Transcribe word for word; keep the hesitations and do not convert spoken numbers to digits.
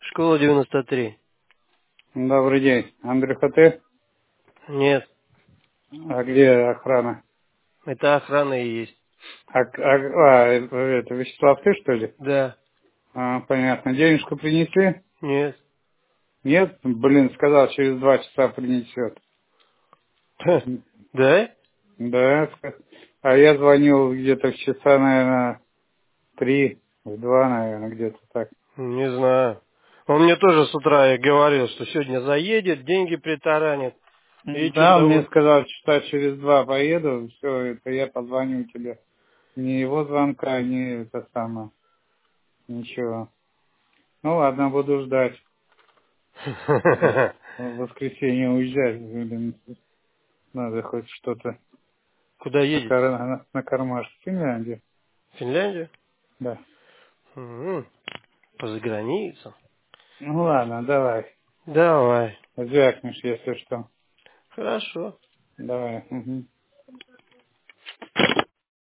Школа девяносто три. Добрый день. Андрюха, ты? Нет, А где охрана? это охрана и есть. А, а- а, это, это Вячеслав, ты что ли? Да. А, понятно. Денежку принесли? Нет. Нет? Блин, сказал, через два часа принесет. Да? Да. ска- А я звонил где-то в часа, наверное, три, в два, наверное, где-то так. Не знаю. Он мне тоже с утра говорил, что сегодня заедет, деньги притаранит. И Да, что-то он мне вот... сказал, часа через два поеду, все, это я позвоню тебе. Ни его звонка, ни это самое, ничего. Ну ладно, буду ждать. В в воскресенье уезжать, блин, надо хоть что-то Куда на, едете? кар... на, на кармаш. В Финляндию? В Финляндию? Да. М, По заграницам. Ну ладно, давай. Давай. Звякнешь, если что. Хорошо. Давай. Угу.